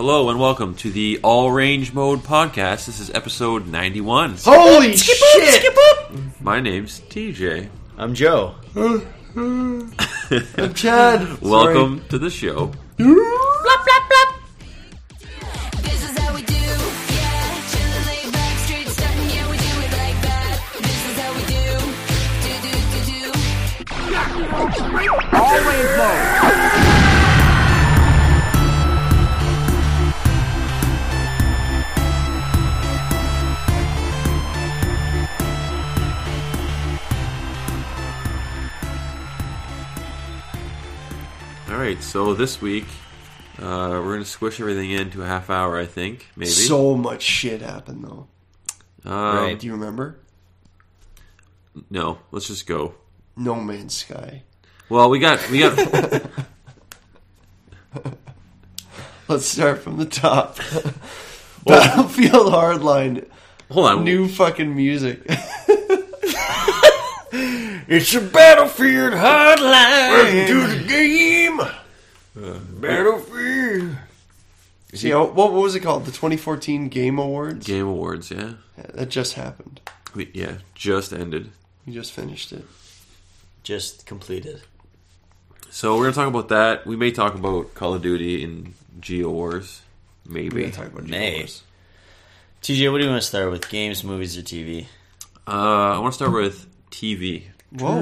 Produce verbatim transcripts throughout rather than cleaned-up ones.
Hello and welcome to the All Range Mode podcast. This is episode ninety-one. Holy skip shit! Up, skip up. My name's T J. I'm Joe. I'm Chad. Welcome to the show. Blop, blop, blop. This is how we do, yeah. Chillin' laid back, straight stuntin', yeah, we do it like that. This is how we do, do, do, do, do. All Range Mode. Alright, so this week, uh, we're going to squish everything into a half hour, I think, maybe. So much shit happened, though. Um, Right. Do you remember? No, let's just go. No Man's Sky. Well, we got... we got. Let's start from the top. Battlefield Hardline. Hold on. New fucking music. It's a Battlefield Hardline. Welcome to the game. Uh, Battlefield. See, what, what was it called? The twenty fourteen Game Awards? Game Awards, yeah. Yeah, that just happened. We, yeah, just ended. We just finished it. Just completed. So we're going to talk about that. We may talk about Call of Duty and Geo Wars. We're Maybe. going to talk about May. Game Wars. T J, what do you want to start with? Games, movies, or T V? Uh, I want to start with T V. Whoa.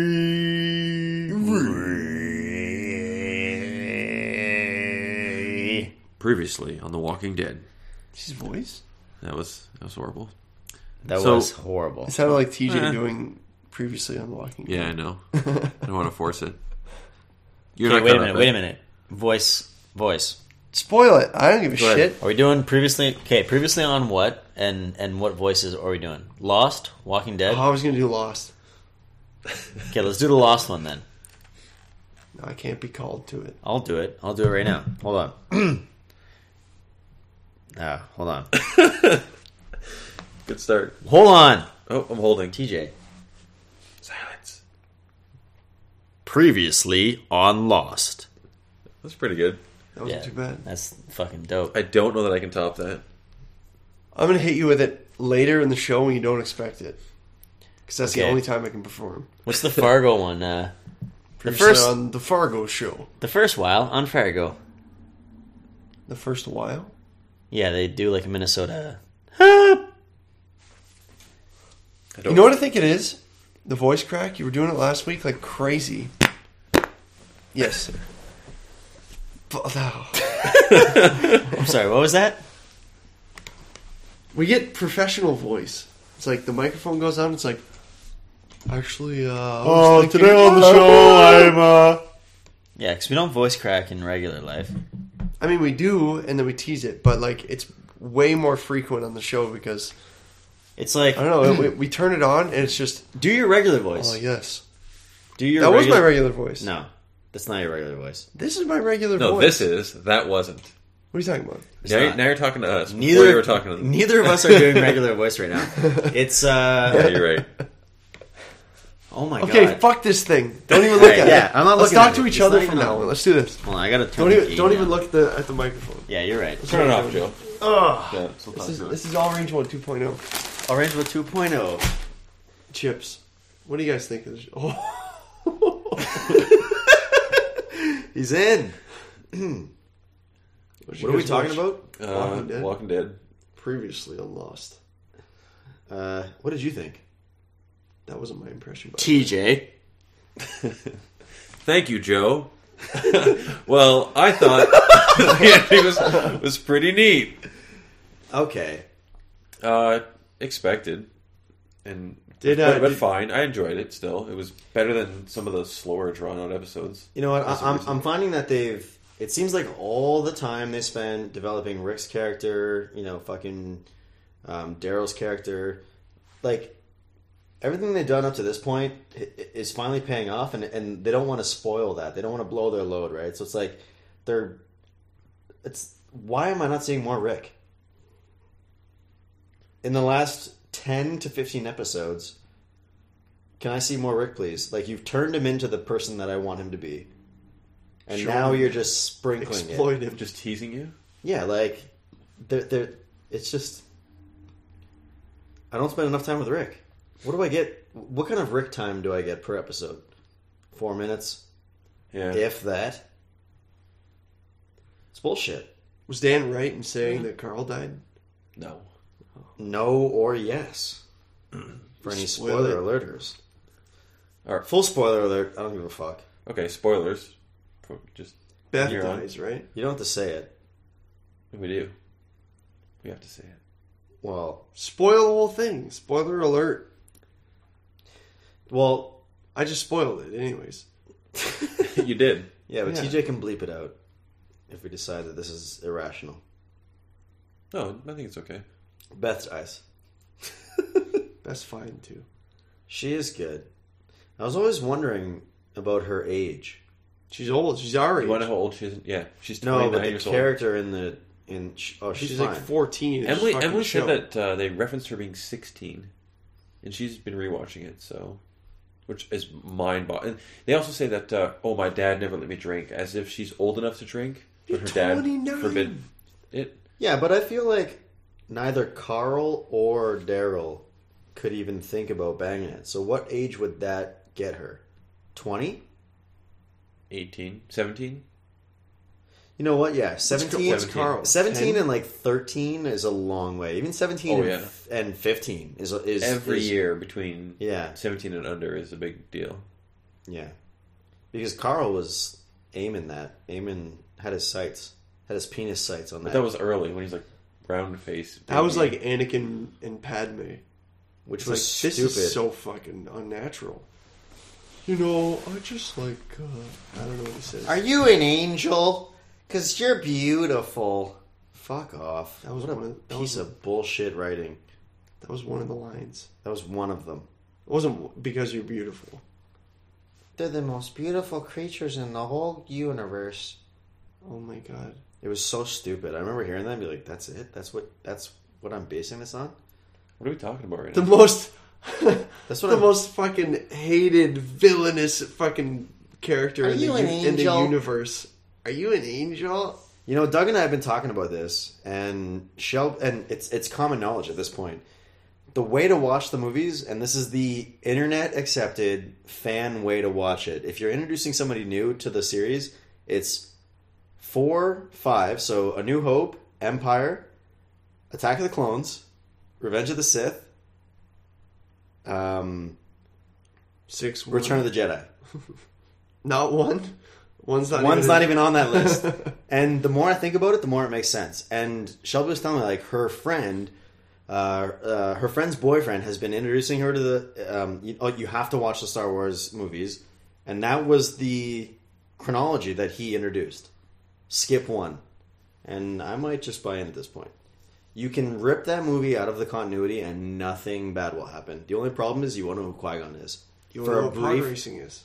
Previously on The Walking Dead. His voice? That was that was horrible. That So- was horrible. It sounded like T J Eh. doing previously on The Walking Dead. Yeah, I know. I don't want to force it. You're Okay, not wait a gonna- minute, wait a minute. Voice, voice. Spoil it. I don't give a Go ahead. shit. Are we doing previously? Okay, previously on what? And and what voices are we doing? Lost? Walking Dead? Oh, I was going to do Lost. Okay, let's do the Lost one then. No, I can't be called to it. I'll do it. I'll do it right now. Hold on. Ah, hold on. Good start. Hold on. Oh, I'm holding. T J. Silence. Previously on Lost. That's pretty good. That wasn't Yeah, too bad. that's fucking dope. I don't know that I can top that. I'm going to hit you with it later in the show when you don't expect it. Because that's the Okay. only time I can perform. What's the Fargo one? Uh, the Previously first, on The Fargo Show. the first while on Fargo. The first while? Yeah, they do like a Minnesota. I don't You know what I think it is? The voice crack. You were doing it last week like crazy. Yes, sir. But, no. I'm sorry, what was that? We get professional voice. It's like the microphone goes on. It's like, actually, uh... I was thinking- uh. Yeah, because we don't voice crack in regular life. I mean, we do, and then we tease it, but like it's way more frequent on the show because It's like I don't know. we, we turn it on, and it's just, do your regular voice. oh yes, Do your that was regular... my regular voice. No, that's not your regular voice. This is my regular No, voice. this is. That wasn't. What are you talking about? It's Now, you- not. now you're talking to us. Before Neither you were talking to them. neither of us are doing regular voice right now. It's uh. Yeah, you're right. Oh my Okay, god. fuck this thing. Don't even look Right, at yeah, it. I'm not Let's looking talk at to it. each It's other not from even now on. on. Let's do this. Hold on, I gotta turn Don't the even gain don't down. even look at the at the microphone. Yeah, you're right. Turn it off, Joe. Ugh. Yeah, so This is this is All Range One two point oh. Orange with two point oh. Chips. What do you guys think of this? Oh. He's in. What What are we talking about? Uh, Walking Dead? Walking Dead. Previously on Lost. Uh, what did you think? That wasn't my impression. By the T J. Thank you, Joe. Well, I thought the ending was was pretty neat. Okay. Uh, expected, and Did, but, uh, but did- fine. I enjoyed it. Still, it was better than some of the slower, drawn out episodes. You know what? That's I, I'm, amazing. I'm finding that they've. It seems like all the time they spend developing Rick's character, you know, fucking um, Daryl's character, like everything they've done up to this point i- i- is finally paying off, and and they don't want to spoil that. They don't want to blow their load, right? So it's like they're. It's why am I not seeing more Rick? In the last ten to fifteen episodes, can I see more Rick, please? Like, you've turned him into the person that I want him to be. And Sure. now you're just sprinkling Exploit it. him. Just teasing you. Yeah, like they're, they're, it's just I don't spend enough time with Rick. What do I get? What kind of Rick time do I get per episode? Four minutes, Yeah. if that. It's bullshit. Was Dan right in saying that Carl died? No. No or yes. For any Spoil spoiler it. alerters. All right. Full spoiler alert. I don't give a fuck. Okay, spoilers. For just Beth You're on. dies, right? You don't have to say it. we do. We have to say it. Well, Spoil the whole thing. Spoiler alert. well, I just spoiled it, anyways. You did. yeah, but Yeah. T J can bleep it out if we decide that this is irrational. No, I think it's okay. Beth dies. That's fine too. She is good. I was always wondering about her age. She's old. She's our age. You want to know how old she is? Yeah, she's No, twenty-nine but the years old. character in the in oh she's, She's fine. like fourteen. in this Emily fucking Emily show. said that uh, they referenced her being sixteen, and she's been rewatching it. So, which is mind-boggling. And they also say that uh, oh, my dad never let me drink, as if she's old enough to drink, but her dad twenty-nine. forbid it. Yeah, but I feel like neither Carl or Daryl could even think about banging it. So what age would that get her? twenty? eighteen, seventeen You know what? Yeah, seventeen. What's Carl? seventeen ten? and like thirteen is a long way. Even seventeen Oh, and, yeah. f- and fifteen is is Every is- year between Yeah, seventeen and under is a big deal. yeah. Because Carl was aiming that, aiming had his sights, had his penis sights on But that, that was early when he's like round face. That was baby. like Anakin and Padme. which It's was like, stupid. this is so fucking unnatural. You know, I just like, uh, I don't know what he says. Are you an angel? Cause you're beautiful. Fuck off. That was what a one of- that piece was- of bullshit writing. That was one of the lines. That was one of them. It wasn't because you're beautiful. They're the most beautiful creatures in the whole universe. Oh my god. It was so stupid. I remember hearing that and be like, that's it? That's what that's what I'm basing this on? What are we talking about right The now? most, That's what the I'm most fucking hated, villainous fucking character Are in the, you an u- in the angel? universe. Are you an angel? You know, Doug and I have been talking about this, and Shel and it's it's common knowledge at this point. The way to watch the movies, and this is the internet accepted fan way to watch it. If you're introducing somebody new to the series, it's four, five. So A New Hope, Empire, Attack of the Clones, Revenge of the Sith, um, Six. One. Return of the Jedi. Not one. One's not. One's even not in- even on that list. And the more I think about it, the more it makes sense. And Shelby was telling me, like, her friend, uh, uh, her friend's boyfriend has been introducing her to the, um, you, oh, you have to watch the Star Wars movies. And that was the chronology that he introduced. Skip one. And I might just buy in at this point. You can rip that movie out of the continuity and nothing bad will happen. The only problem is you won't know who Qui-Gon is. You For know a what pod brief- racing is?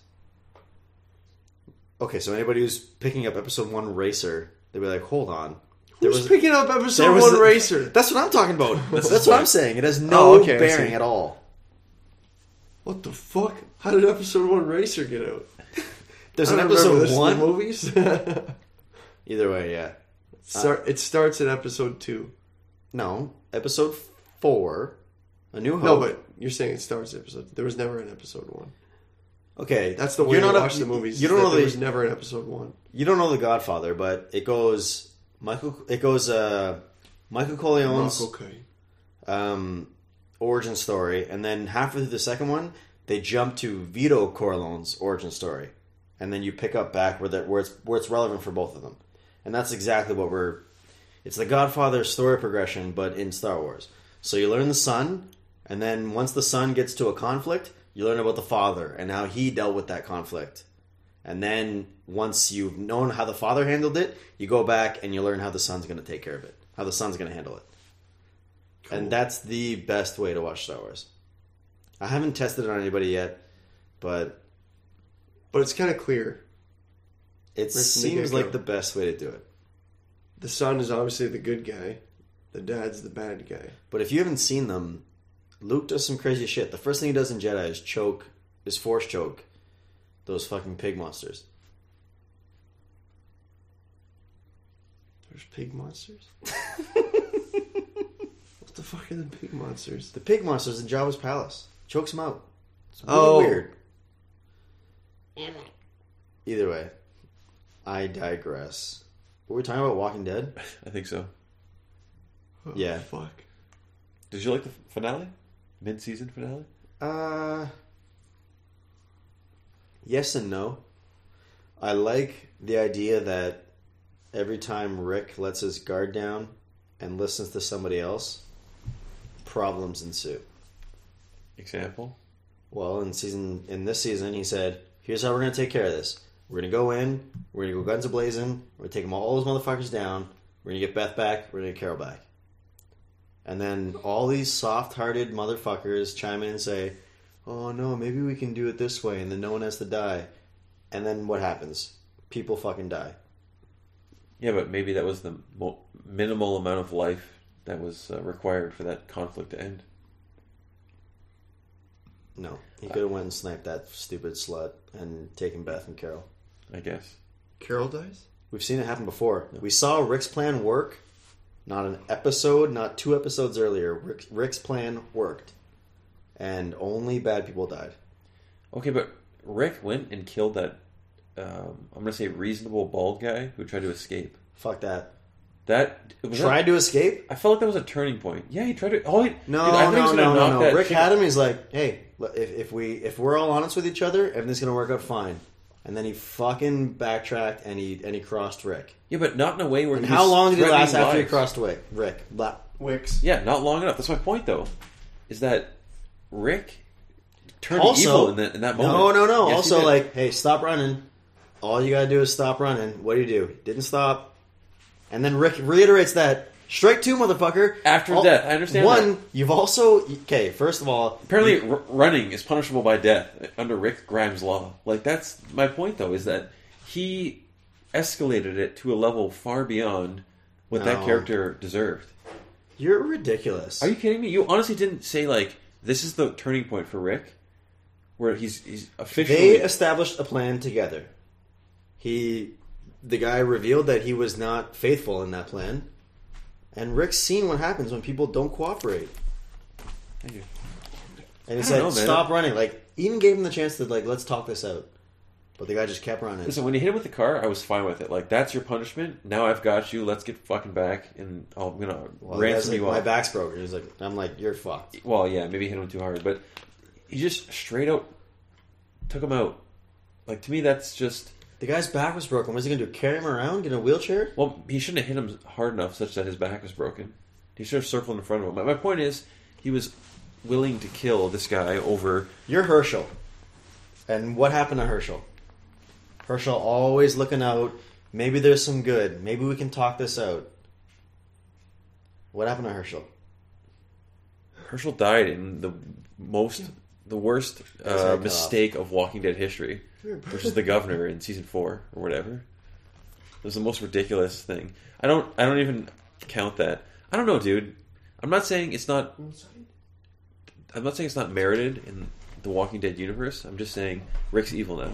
Okay, so anybody who's picking up episode one Racer, they'll be like, hold on. There Who's was- picking up there episode was one a- Racer? That's what I'm talking about. That's That's the what I'm point. saying. It has no Oh, okay, I bearing see. at all. What the fuck? How did episode one Racer get out? There's I an don't remember episode this in the one. movies. it, Either way, yeah. start, it starts in episode two. No, episode four. A New Hope. No, but you're saying it starts episode. There was never an episode one. okay, That's the way you're to not a- watch the movies. You is don't that know there the was never an episode one. you don't know the Godfather, but it goes Michael. It goes uh, Michael Corleone's Okay. um, origin story, and then halfway through the second one, they jump to Vito Corleone's origin story, and then you pick up back where that where it's where it's relevant for both of them, and that's exactly what we're. It's the Godfather story progression, but in Star Wars. So you learn the son, and then once the son gets to a conflict, you learn about the father and how he dealt with that conflict. And then once you've known how the father handled it, you go back and you learn how the son's going to take care of it, how the son's going to handle it. And that's the best way to watch Star Wars. I haven't tested it on anybody yet, but But it's kind of clear. it Right from the seems get-go. like the best way to do it. The son is obviously the good guy. The dad's the bad guy. But if you haven't seen them, Luke does some crazy shit. The first thing he does in Jedi is choke, is force choke those fucking pig monsters. There's pig monsters. What the fuck are the pig monsters? The pig monsters in Jabba's palace. Chokes him out. It's really Oh. weird. Either way, I digress. Were we talking about Walking Dead? I think so. Oh, Yeah. Fuck. Did you like the finale? Mid-season finale? Uh, yes and no. I like the idea that every time Rick lets his guard down and listens to somebody else, problems ensue. Example? Well, in season in this season, he said, "Here's how we're going to take care of this. We're going to go in. We're going to go guns a blazing. We're going to take them all those motherfuckers down. We're going to get Beth back. We're going to get Carol back." And then all these soft-hearted motherfuckers chime in and say, "Oh no, maybe we can do it this way," and then no one has to die. And then what happens? People fucking die. Yeah, but maybe that was the mo- minimal amount of life that was uh, required for that conflict to end. No, he could have went and sniped that stupid slut and taken Beth and Carol. I guess. Carol dies? We've seen it happen before. We saw Rick's plan work. Not an episode, not two episodes earlier. Rick's, Rick's plan worked. And only bad people died. Okay, but Rick went and killed that, um, I'm going to say reasonable bald guy who tried to escape. Fuck that. That... Was Tried that, to escape? I felt like that was a turning point. Yeah, he tried to... Oh, he, No, dude, I thought he no, was gonna no, no, knock no. that Rick chick- had him. He's like, "Hey, if, if we if we're all honest with each other, everything's gonna work out fine." And then he fucking backtracked and he and he crossed Rick. Yeah, but not in a way where And he how was long did it threatening last after he lives. crossed Rick? Rick. Blah. Wicks. Yeah, not long enough. That's my point, though. Is that Rick turned Also, evil in that, in that moment. no, no, no. Yes, he also, did. like, hey, stop running. All you gotta do is stop running. What do you do? Didn't stop. And then Rick reiterates that. Strike two, motherfucker. After All- death. I understand One, that. you've also... Okay, first of all... Apparently, r- running is punishable by death under Rick Grimes' law. Like, that's my point, though, is that he escalated it to a level far beyond what that No. character deserved. You're ridiculous. Are you kidding me? You honestly didn't say, like, this is the turning point for Rick? Where he's, he's officially... They established a plan together. He... The guy revealed that he was not faithful in that plan. And Rick's seen what happens when people don't cooperate. Thank you. And he I said, don't know, man. stop running. Like, even gave him the chance to, like, let's talk this out. But the guy just kept running. Listen, when he hit him with the car, I was fine with it. Like, that's your punishment. Now I've got you. Let's get fucking back, and oh, I'm gonna Well, the guy's ransom like, you my off. back's broken. He's like, I'm like, you're fucked. Well, yeah, maybe he hit him too hard, but he just straight out took him out. Like, to me, that's just... The guy's back was broken. What's he gonna do? Carry him around? Get in a wheelchair? Well, he shouldn't have hit him hard enough such that his back was broken. He should have circled in front of him. My, my point is, he was willing to kill this guy over... You're Herschel. And what happened to Herschel? Herschel always looking out. Maybe there's some good. Maybe we can talk this out. What happened to Herschel? Herschel died in the most... the worst His head uh, cut mistake of Walking Dead history, which is the governor in season four or whatever. It was the most ridiculous thing. I don't. I don't even count that. I don't know, dude. I'm not saying it's not. I'm not saying it's not merited in the Walking Dead universe. I'm just saying Rick's evil now.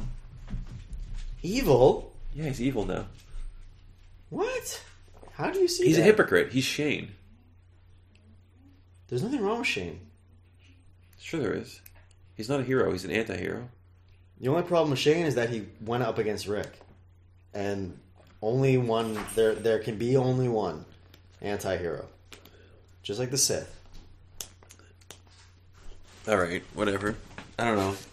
Evil? Yeah, he's evil now. What? How do you see He's that? a hypocrite. He's Shane. There's nothing wrong with Shane. Sure, there is. He's not a hero. He's an anti-hero. The only problem with Shane is that he went up against Rick. And only one, there there can be only one anti-hero. Just like the Sith. All right, whatever. I don't know.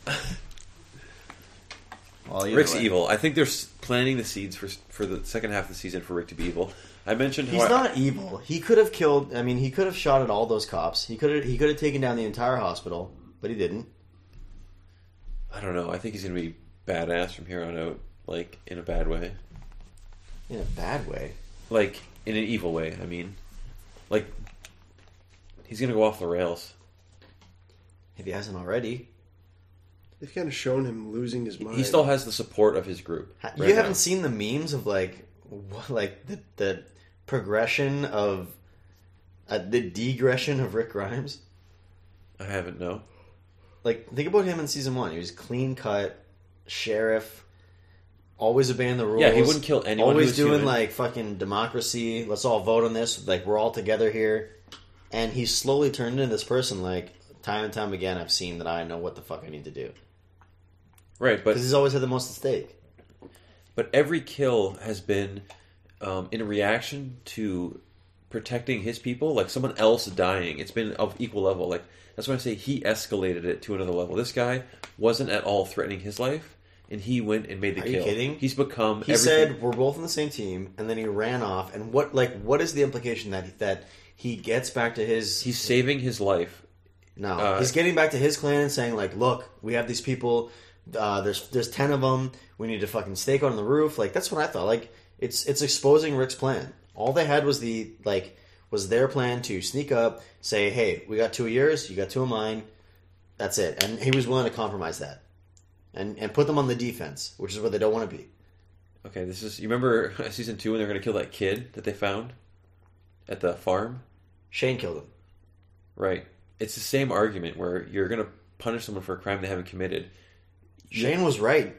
Well, either Rick's way. evil. I think they're s- planting the seeds for for the second half of the season for Rick to be evil. I mentioned how He's I- not evil. He could have killed, I mean, he could have shot at all those cops. He could have he could have taken down the entire hospital, but he didn't. I don't know. I think he's going to be badass from here on out, like in a bad way, In a bad way. like in an evil way. I mean, like he's going to go off the rails. If he hasn't already. They've kind of shown him losing his mind. He still has the support of his group. Ha- right you haven't now. seen the memes of like what, like the, the progression of uh, the degression of Rick Grimes. I haven't. No. Like think about him in season one. He was clean cut, sheriff, always obeying the rules. Yeah, he wouldn't kill anyone who Always was doing human. like fucking democracy. Let's all vote on this. Like we're all together here. And he's slowly turned into this person. Like time and time again, I've seen that I know what the fuck I need to do Right, but because he's always had the most at stake. but every kill has been um, in reaction to protecting his people, like someone else dying. It's been of equal level. Like that's why I say he escalated it to another level. This guy wasn't at all threatening his life, and he went and made the Are kill. you kidding? He's become. He everything. said we're both on the same team, and then he ran off. And what like what is the implication that that he gets back to his? he's saving his life. No, Uh, he's getting back to his clan and saying like, "Look, we have these people. Uh, there's there's ten of them. We need to fucking stake on the roof." Like that's what I thought. Like it's it's exposing Rick's plan. All they had was the like was their plan to sneak up, say, "Hey, we got two of yours. You got two of mine." That's it. And he was willing to compromise that, and and put them on the defense, which is where they don't want to be. Okay, this is. You remember season two when they're going to kill that kid that they found at the farm? Shane killed him. Right. It's the same argument where you're going to punish someone for a crime they haven't committed. Shane was right.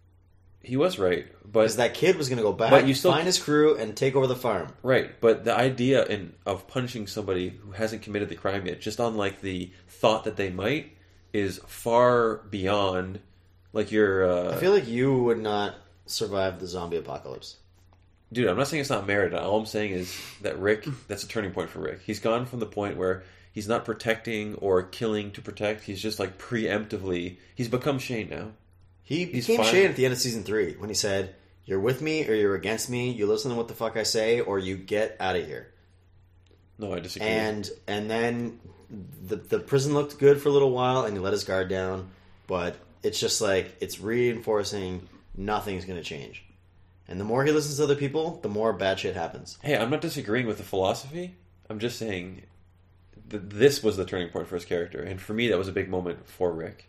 He was right, but Because that kid was going to go back, But you still- find his crew, and take over the farm. right. But the idea in of punishing somebody who hasn't committed the crime yet, just on like the thought that they might, is far beyond. Like you're, uh, I feel like you would not survive the zombie apocalypse. dude. I'm not saying it's not merited. All I'm saying is that Rick. That's a turning point for Rick. He's gone from the point where he's not protecting or killing to protect. He's just like preemptively. He's become Shane now. He He's became fine. Shane at the end of season three when he said, "You're with me or you're against me. You listen to what the fuck I say, or you get out of here." No, I disagree. And and then the the prison looked good for a little while, and he let his guard down. But it's just like it's reinforcing nothing's going to change. And the more he listens to other people, the more bad shit happens. Hey, I'm not disagreeing with the philosophy. I'm just saying that this was the turning point for his character, and for me, that was a big moment for Rick.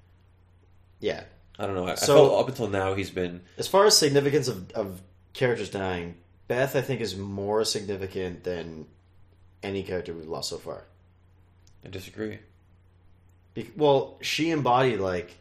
Yeah. I don't know. I, So- I felt up until now he's been. As far as significance of, of characters dying, Beth, I think, is more significant than any character we've lost so far. I disagree. Be- Well, she embodied like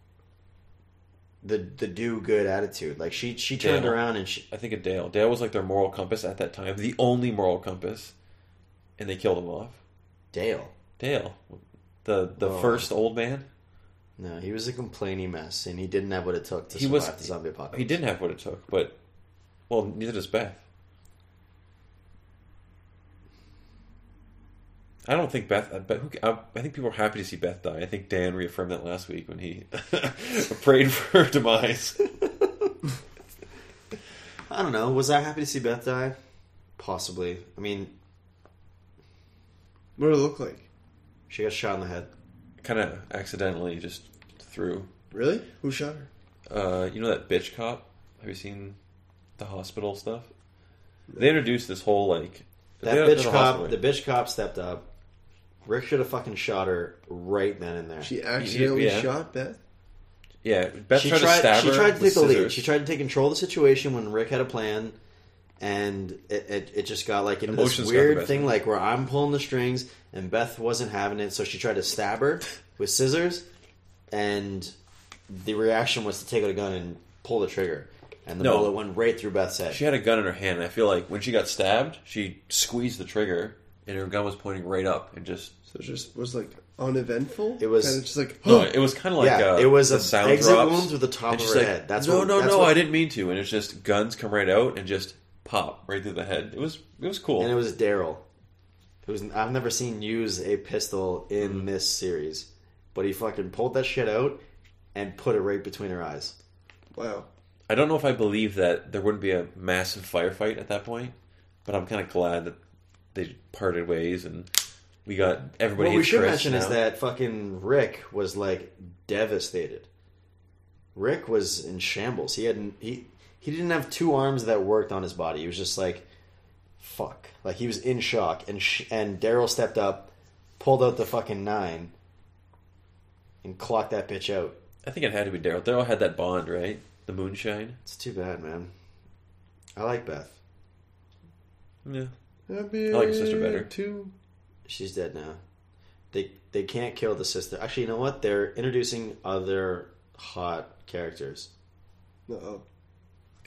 the the do good attitude. Like she she turned Dale. around and she I think of Dale. Dale was like their moral compass at that time, the only moral compass, and they killed him off. Dale. Dale, the the Oh. first old man. No, he was a complaining mess, and he didn't have what it took to He survive was. the zombie apocalypse. He didn't have what it took, but well, neither does Beth. I don't think Beth. But who, I, I think people are happy to see Beth die. I think Dan reaffirmed that last week when he prayed for her demise. I don't know. Was I happy to see Beth die? Possibly. I mean, What did it look like? she got shot in the head. Kind of accidentally just threw. Really? Who shot her? Uh, you know that bitch cop? Have you seen the hospital stuff? They introduced this whole like That they- bitch there's a cop. hospital. The bitch cop stepped up. Rick should have fucking shot her right then and there. She accidentally Yeah. shot Beth? Yeah, Beth she tried, tried. to stab she her tried to take with the lead. scissors. She tried to take control of the situation when Rick had a plan, and it, it, it just got like into this Emotions got the weird best thing, of it. like where I'm pulling the strings and Beth wasn't having it, so she tried to stab her with scissors, and the reaction was to take out a gun and pull the trigger, and the No. bullet went right through Beth's head. She had a gun in her hand, and I feel like when she got stabbed, she squeezed the trigger, and her gun was pointing right up, and just So it just was like uneventful? It was- Kind of just like, no, it was kind of like yeah, uh, it was the a sound exit drops, wound through the top and of she's her like, head. That's no, what, no, that's no, what- I didn't mean to, and it's just guns come right out and just pop right through the head. It was it was cool. And it was Daryl. It was. I've never seen use a pistol in Mm-hmm. this series, but he fucking pulled that shit out and put it right between her eyes. wow. I don't know if I believe that there wouldn't be a massive firefight at that point, but I'm kind of glad that they parted ways and we got everybody. What we hates should Chris mention is now. that fucking Rick was like devastated. Rick was in shambles. He hadn't. He he didn't have two arms that worked on his body. He was just like, fuck. Like he was in shock. And sh- and Daryl stepped up, pulled out the fucking nine, and clocked that bitch out. I think it had to be Daryl. Daryl had that bond, right? The moonshine. It's too bad, man. I like Beth. Yeah. Happy I like his sister better. Too. She's dead now. They they can't kill the sister. Actually, you know what? They're introducing other hot characters. Uh-oh.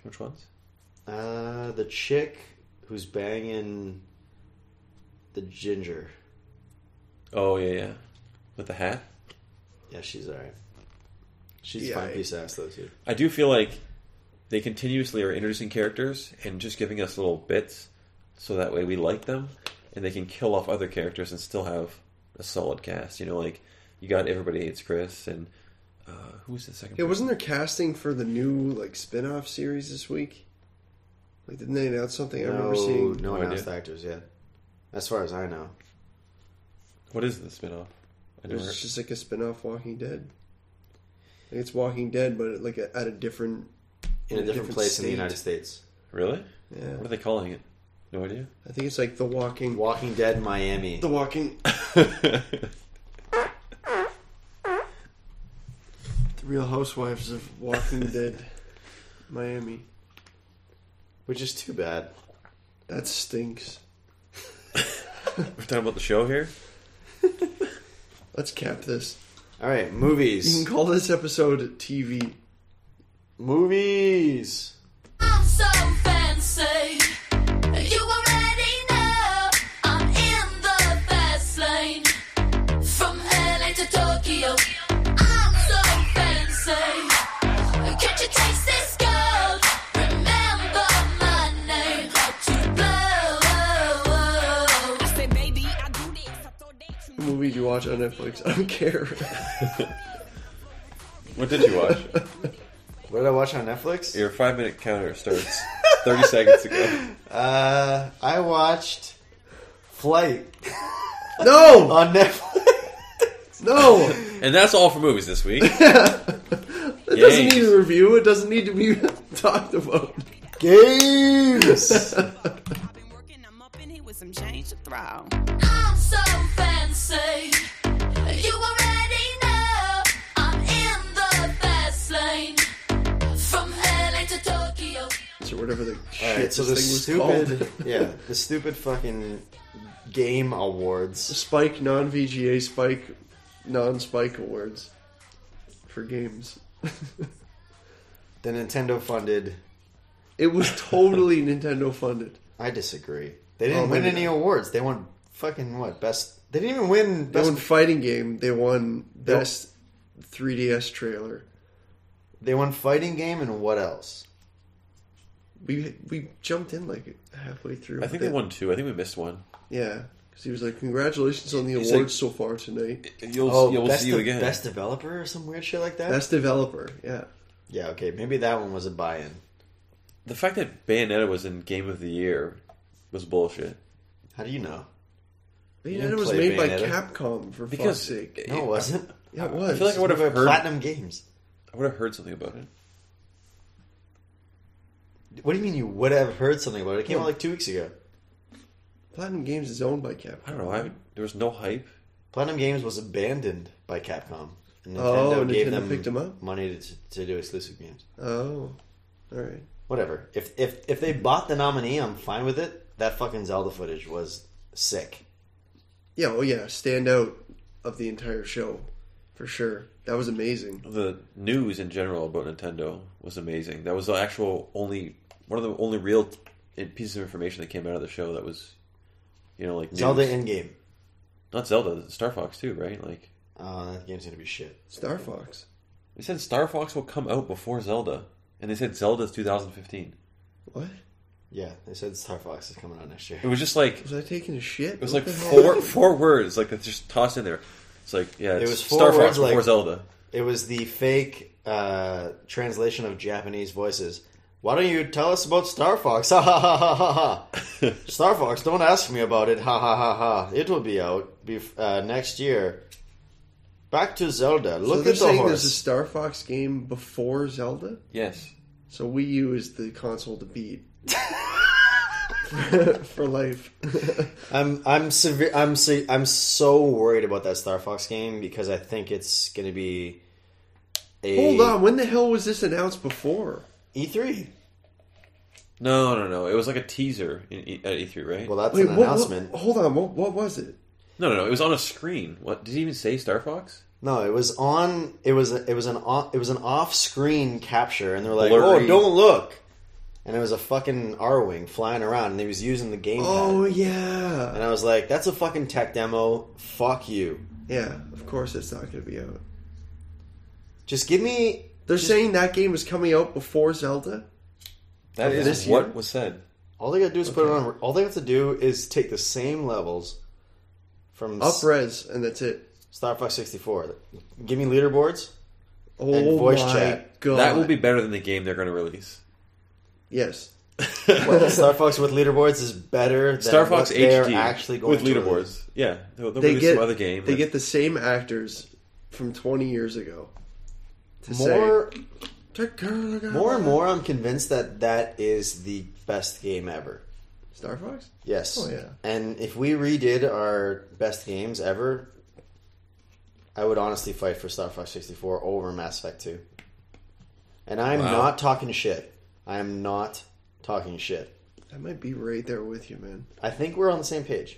Which ones? Uh, the chick who's banging the ginger. Oh yeah, yeah, with the hat. Yeah, she's alright. She's Yeah, a fine I- piece of ass though too. I do feel like they continuously are introducing characters and just giving us little bits, so that way we like them, and they can kill off other characters and still have a solid cast. You know, like you got Everybody Hates Chris, and uh, who was the second? Yeah, person? wasn't there casting for the new like spin-off series this week? Like, didn't they announce something? I No, remember seeing. no No announced idea. actors yet. As far as I know. What is the spinoff? I It never. was just like a spin-off Walking Dead. Like it's Walking Dead, but like at a different In a different, place in the state. United States. Really? Yeah, What are they calling it? No idea. I think it's like the Walking. Walking Dead Miami. The Walking. yeah, The Real Housewives of Walking Dead, Miami. Which is too bad. That stinks. we're talking about the show here. Let's cap this. Alright, You movies. can call this episode T V. Movies. I'm so fancy. You already know I'm in the fast lane. From L A to Tokyo. I'm so fancy. Can't you taste this gold? Remember my name. To blow. I say, baby, I do this. I thought that you What movie do you watch on Netflix? I don't care. What did you watch? What did I watch on Netflix? Your five minute counter starts thirty seconds ago. Uh, I watched Flight No! on Netflix. No! And that's all for movies this week. It doesn't need a review. It doesn't need to be talked about. Games. I've been working, I'm up in here with some change to throw. I'm so fancy. You already know I'm in the fast lane. From L A to Tokyo. Or whatever the shit Alright, so this the thing was stupid, called. yeah, the stupid fucking game awards. Spike, non-V G A, Spike, non-Spike awards for games. The Nintendo funded. It was totally Nintendo funded. I disagree. They didn't Oh, win maybe any not. awards. They won fucking what? Best. They didn't even win They best. won fighting game. They won best three D S trailer. They won fighting game and what else? We we jumped in like halfway through. I think they won two. I think we missed one. Yeah, because he was like, "Congratulations on the He's awards like- so far tonight. You'll, Oh, you'll best see you de- again. best developer or some weird shit like that. Best developer." Yeah, Yeah, okay, maybe that one was a buy-in. The fact that Bayonetta was in Game of the Year was bullshit. How do you know? but You yeah, didn't it was play made by Bayonetta? Capcom for Because fuck's sake. No, it wasn't. Yeah, it was. I feel like I would have Made by heard. Platinum Games. I would have heard something about it. What do you mean you would have heard something about it? It came No. out like two weeks ago. Platinum Games is owned by Capcom. I don't know. I, there was no hype. Platinum Games was abandoned by Capcom. And Nintendo Oh, gave Nintendo them picked 'em up? money to, to do exclusive games. Oh, all right. Whatever. If if if they bought the nominee, I'm fine with it. That fucking Zelda footage was sick. Yeah, oh yeah, standout of the entire show, for sure. That was amazing. The news in general about Nintendo was amazing. That was the actual only one of the only real pieces of information that came out of the show. That was, you know, like news. Zelda in game. Not Zelda, Star Fox too, right? Like Oh, that game's gonna be shit. Star Fox. they said, Star Fox will come out before Zelda, and they said Zelda's two thousand fifteen. What? Yeah, they said Star Fox is coming out next year. It was just like Was I taking a shit? it was What like the hell four happened? four words like they just tossed in there. It's like yeah, it's was four Star words Fox before like- Zelda. It was the fake uh, translation of Japanese voices. Why don't you tell us about Star Fox? Ha ha ha ha ha ha. Star Fox, don't ask me about it. Ha ha ha ha. It will be out bef- uh, next year. Back to Zelda. So Look they're at the saying there's a horse. Star Fox game before Zelda? Yes. So Wii U is the console to beat. For life. I'm I'm severe. I'm se- I'm so worried about that Star Fox game because I think it's going to be a Hold on, when the hell was this announced before? E three. No, no, no. It was like a teaser in E- at E three, right? Well, that's Wait, an what, announcement. what, hold on, what, what was it? no, no, no. It was on a screen. What did he even say? Star Fox? No, it was on. It was it was an off, it was an off-screen capture, and they're like, Blurry. "Oh, don't look." and it was a fucking R-Wing flying around, and he was using the gamepad. Oh, yeah. And I was like, that's a fucking tech demo. Fuck you. Yeah, of course it's not going to be out. Just give me... They're just, saying that game is coming out before Zelda? That Okay. is This what year? was said. all they gotta do is put it Okay. on... All they have to do is take the same levels from Up res, and that's it. Star Fox sixty-four. Give me leaderboards. Oh, And voice my chat. God. That will be better than the game they're going to release. Yes. What, Star Fox with leaderboards is better than Star Fox what they're H D actually going with to leaderboards. release. Yeah, they'll, they'll They release get, some other game. they that- get the same actors from twenty years ago. To More, say, "Take care of the guy." more and more, I'm convinced that that is the best game ever. Star Fox? Yes. Oh, yeah. And if we redid our best games ever, I would honestly fight for Star Fox sixty-four over Mass Effect two. And I'm Wow. not talking shit. I am not talking shit. I might be right there with you, man. I think we're on the same page.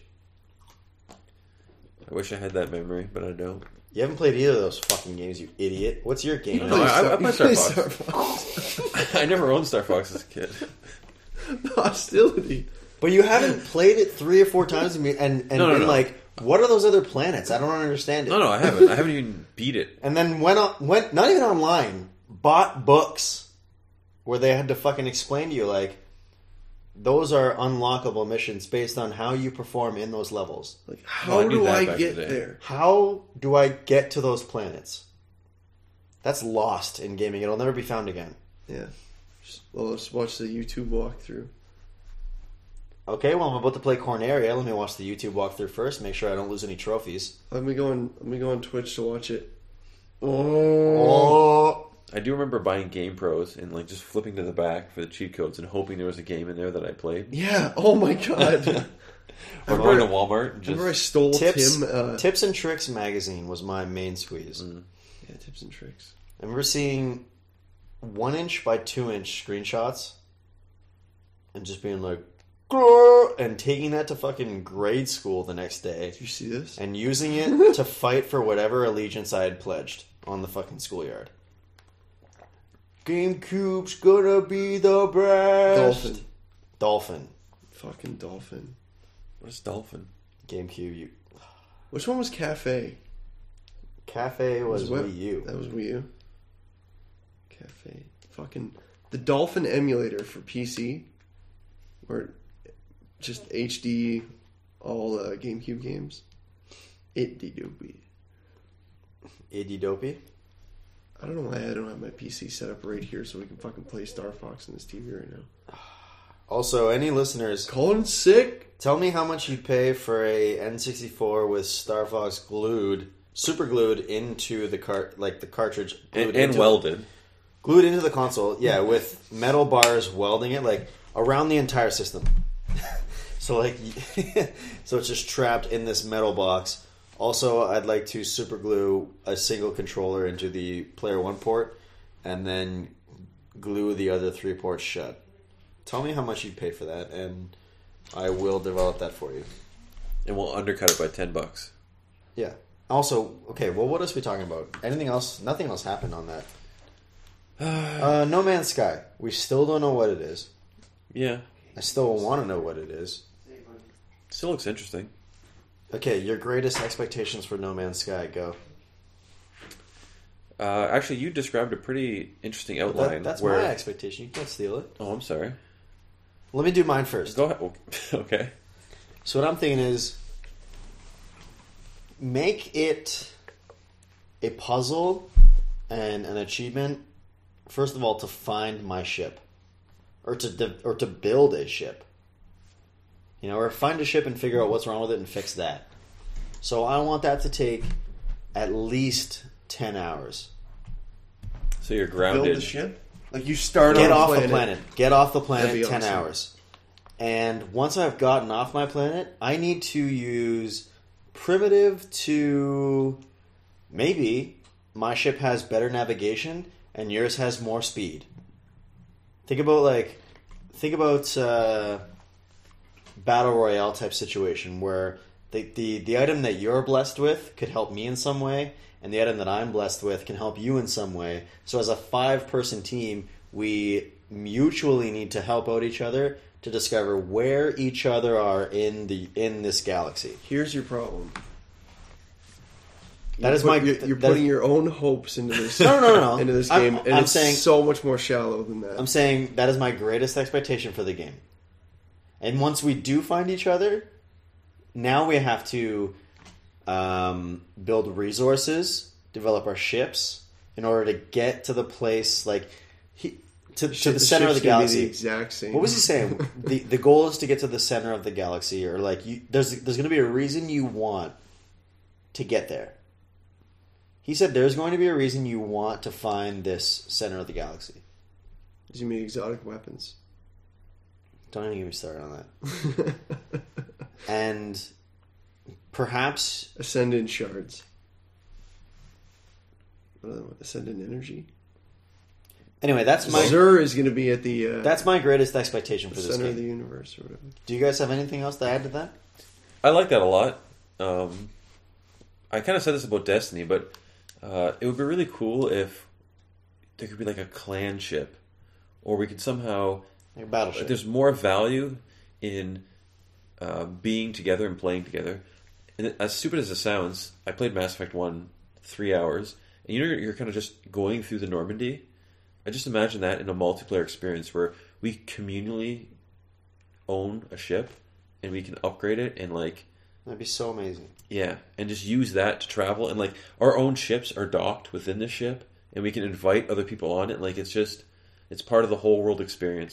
I wish I had that memory, but I don't. You haven't played either of those fucking games, you idiot. What's your game? No, I- I You play Star play Fox. Fox. I never owned Star Fox as a kid. The hostility. But you haven't played it three or four times and, and, and No, no, been no. like, what are those other planets? I don't understand it. No, no, I haven't. I haven't even beat it. And then went on, went not even online, bought books where they had to fucking explain to you like those are unlockable missions based on how you perform in those levels. Like, Oh, how I knew do that I back get in the day. there? How do I get to those planets? That's lost in gaming. It'll never be found again. Yeah. Just, well, let's watch the YouTube walkthrough. Okay, well I'm about to play Corneria. Let me watch the YouTube walkthrough first. Make sure I don't lose any trophies. Let me go on. Let me go on Twitch to watch it. Oh, Oh, I do remember buying Game Pros and like just flipping to the back for the cheat codes and hoping there was a game in there that I played. yeah. Oh my God. Or going to Walmart and just Remember I stole Tips, Tim. Uh, Tips and Tricks magazine was my main squeeze. yeah, tips and tricks. I remember seeing one inch by two inch screenshots and just being like, "Grr," and taking that to fucking grade school the next day Did you see this? and using it to fight for whatever allegiance I had pledged on the fucking schoolyard. GameCube's gonna be the best. Dolphin. Dolphin. Fucking dolphin. what is Dolphin? GameCube. You. Which one was Cafe? Cafe was Web- Wii U. That was Wii U. Cafe. Fucking the Dolphin emulator for P C, where just H D all uh, GameCube games. Itty dopey. Itty dopey. I don't know why I don't have my P C set up right here so we can fucking play Star Fox on this T V right now. Also, any listeners, Colin sick. tell me how much you'd pay for a N sixty-four with Star Fox glued, super glued into the cart, like the cartridge, glued And, and into, welded. glued into the console. Yeah, with metal bars welding it like around the entire system. So like, so it's just trapped in this metal box. Also, I'd like to super glue a single controller into the player one port, and then glue the other three ports shut. Tell me how much you'd pay for that, and I will develop that for you. And we'll undercut it by ten bucks. Yeah. Also, okay, well, what else are we talking about? Anything else? Nothing else happened on that. Uh, No Man's Sky. We still don't know what it is. Yeah. I still want to know what it is. Still looks interesting. Okay, your greatest expectations for No Man's Sky, go. Uh, actually, you described a pretty interesting outline. That, that's where... my expectation. You can't steal it. Oh, I'm sorry. Let me do mine first. Go ahead. Okay. So what I'm thinking is make it a puzzle and an achievement, first of all, to find my ship. Or to de- or to build a ship. You know, or find a ship and figure out what's wrong with it and fix that. So I want that to take at least ten hours. So you're Build grounded. the ship. Like you start Get on a off planet. the planet. Get off the That'd be planet ten awesome. hours. And once I've gotten off my planet, I need to use primitive to maybe my ship has better navigation and yours has more speed. Think about like think about uh, battle royale type situation where the, the the item that you're blessed with could help me in some way, and the item that I'm blessed with can help you in some way. So as a five person team, we mutually need to help out each other to discover where each other are in the in this galaxy. Here's your problem. That You're is put- my. You're, you're that- putting your own hopes into this. No, no, no, no. into this I'm- game, and I'm it's saying- so much more shallow than that. I'm saying that is my greatest expectation for the game. And once we do find each other, now we have to um, build resources, develop our ships in order to get to the place like he, to, to the center of the ship's gonna be galaxy. The exact same. What was he saying? the The goal is to get to the center of the galaxy, or like you, there's there's going to be a reason you want to get there. He said there's going to be a reason you want to find this center of the galaxy. Does he mean exotic weapons? Don't even get me started on that. And perhaps Ascendant shards. What are they? Ascendant energy. anyway, that's my Zur is going to be at the uh, that's my greatest expectation for the this center of the game. universe or whatever. Do you guys have anything else to add to that? I like that a lot. Um, I kind of said this about Destiny, but uh, it would be really cool if there could be like a clan ship, or we could somehow. Like a battleship. There's more value in uh, being together and playing together. And as stupid as it sounds, I played Mass Effect one three hours, and you know you're kind of just going through the Normandy. I just imagine that in a multiplayer experience where we communally own a ship and we can upgrade it and like That'd be so amazing. yeah, and just use that to travel, and like our own ships are docked within the ship, and we can invite other people on it. Like it's just it's part of the whole world experience.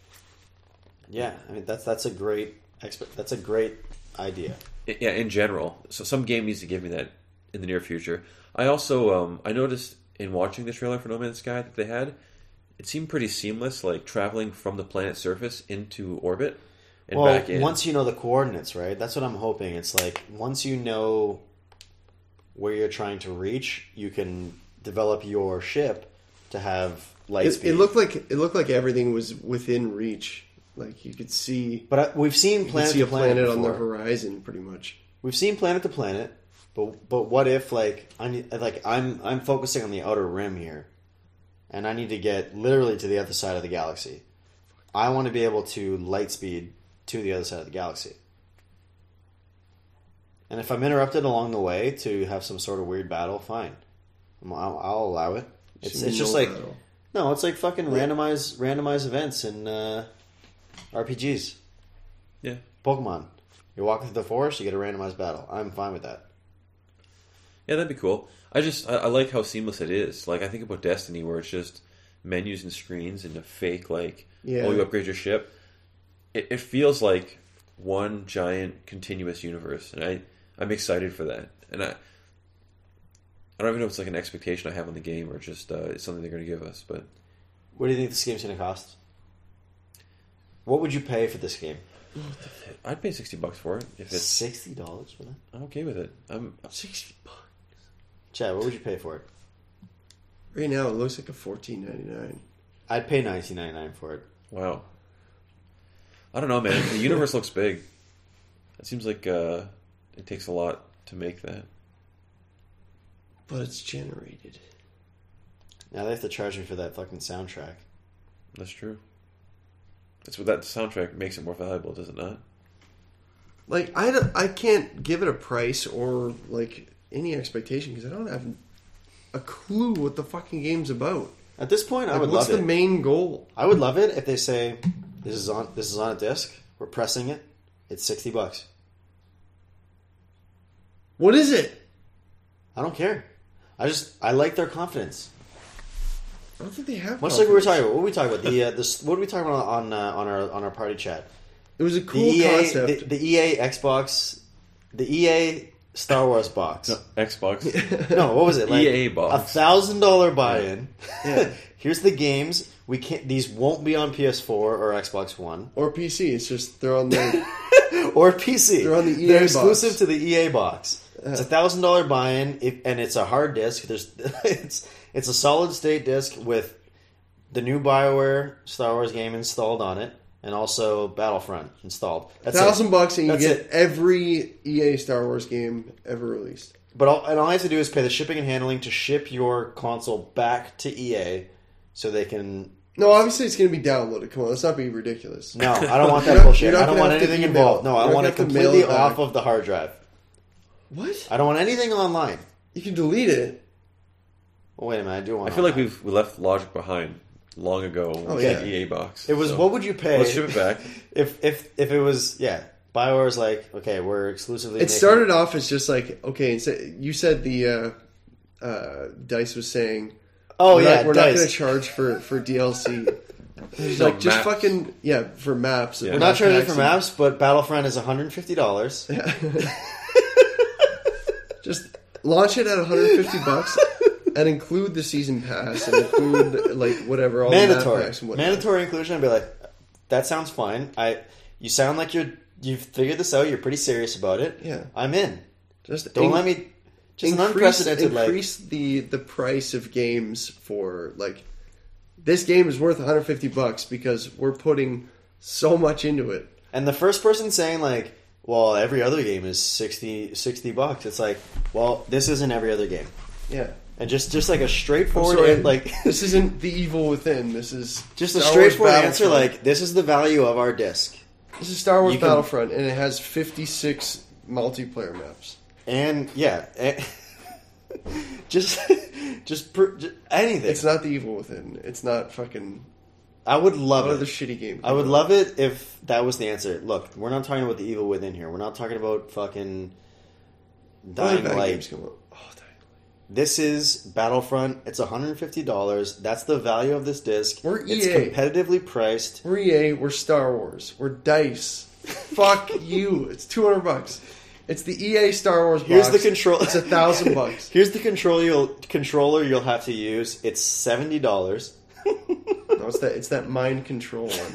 Yeah, I mean that's that's a great expe- that's a great idea. Yeah, in general. So some game needs to give me that in the near future. I also um, I noticed in watching the trailer for No Man's Sky that they had, it seemed pretty seamless, like traveling from the planet's surface into orbit and Well, back in. once you know the coordinates, right? That's what I'm hoping. It's like once you know where you're trying to reach, you can develop your ship to have light It, speed. it looked like it looked like everything was within reach. Like you could see, but I, we've seen you could planet see to a planet, planet on the before. horizon, pretty much. We've seen planet to planet, but but what if like I need, like I'm I'm focusing on the outer rim here, and I need to get literally to the other side of the galaxy. I want to be able to light speed to the other side of the galaxy. And if I'm interrupted along the way to have some sort of weird battle, fine, I'll, I'll allow it. It's So it's no just like battle. no, it's like fucking randomized randomized events in uh, R P Gs. yeah. Pokemon. You're walking through the forest, you get a randomized battle. I'm fine with that. Yeah, that'd be cool. I just I, I like how seamless it is. Like I think about Destiny, where it's just menus and screens and a fake like Yeah. oh you upgrade your ship. It, it feels like one giant continuous universe, and I I'm excited for that. And I I don't even know if it's like an expectation I have on the game or just uh, it's something they're going to give us. But What do you think this game's going to cost? What would you pay for this game? I'd pay sixty bucks for it if it's. Sixty dollars for that? I'm okay with it. I'm Sixty bucks. Chad, what would you pay for it? Right now, it looks like a fourteen ninety nine. I'd pay nineteen ninety nine for it. wow. I don't know, man. The universe looks big. It seems like uh, it takes a lot to make that. But it's generated. Now they have to charge me for that fucking soundtrack. That's true. That's what that soundtrack makes it more valuable, does it not? Like I, don't- I can't give it a price or like any expectation because I don't have a clue what the fucking game's about. At this point, I Like, would what's love the it. main goal? I would love it if they say this is on this is on a disc. We're pressing it. It's sixty bucks. What is it? I don't care. I just I like their confidence. I don't think they have. Much like we were confidence. talking about. What were we talking about? The uh, this what were we talking about on uh, on our on our party chat? It was a The cool E A concept. the, the E A Xbox, the E A Star Wars box. Xbox. No, what was it? Like E A box. A thousand dollar buy-in. Yeah. Here's the games. We can't. These won't be on P S four or Xbox One Or P C. It's just they're on the. or P C. They're on the E A They're box. exclusive to the E A box. It's a thousand dollar buy-in, if, and it's a hard disk. There's it's it's a solid state disk with the new BioWare Star Wars game installed on it, and also Battlefront installed. That's it. thousand bucks and you That's get it. every E A Star Wars game ever released. But all, and all I have to do is pay the shipping and handling to ship your console back to E A, so they can No, obviously it's going to be downloaded. Come on, let's not be ridiculous. No, I don't want You're that not- bullshit. you're not I don't gonna want have to anything email. involved. No, You're I not want it gonna have to mail completely it back. off of the hard drive. What? I don't want anything online. You can delete it. Oh, wait a minute, I do want. I feel like online. we've we left Logic behind long ago Oh, with yeah. the E A box. It was So, what would you pay? Let's ship it back. If if if it was yeah, BioWare was like okay, we're exclusively. It making- started off as just like, okay, and so you said the uh, uh, DICE was saying, Oh we're yeah, not, we're DICE. not going to charge for, for D L C. It's No, like, just maps. fucking, yeah, for maps. Yeah. We're not charging packs for and- maps, but Battlefront is one hundred fifty dollars. Just launch it at one hundred fifty bucks and include the season pass and include, like, whatever, all the map Mandatory, packs and whatnot. mandatory inclusion. I'd be like, that sounds fine. I, you sound like you're you've figured this out. You're pretty serious about it. Yeah. I'm in. Just Don't in- let me. Just an increase, unprecedented like. increase the, the price of games for, like, this game is worth one hundred fifty bucks because we're putting so much into it. And the first person saying like, well, every other game is sixty, sixty bucks. It's like, well, this isn't every other game. Yeah. And just just like a I'm straightforward sorry, an- like this isn't the evil within. This is just a Star Wars straightforward answer Battlefront. like this is the value of our disc. This is Star Wars you can- Battlefront, and it has fifty-six multiplayer maps. And yeah, eh, just just, pr- just anything. It's not the evil within. It's not fucking I would love another it. shitty game. I would love it if that was the answer. Look, we're not talking about the evil within here. We're not talking about fucking Dying Bad Light. games come out. Oh, Dying Light. This is Battlefront. It's one hundred fifty dollars. That's the value of this disc. We're It's E A. competitively priced. We're E A. We're Star Wars. We're DICE. Fuck you. It's two hundred bucks. It's the E A Star Wars box. Here's the control. It's a thousand bucks. Here's the control you'll, controller you'll have to use. It's seventy dollars. No, it's that. It's that mind control one.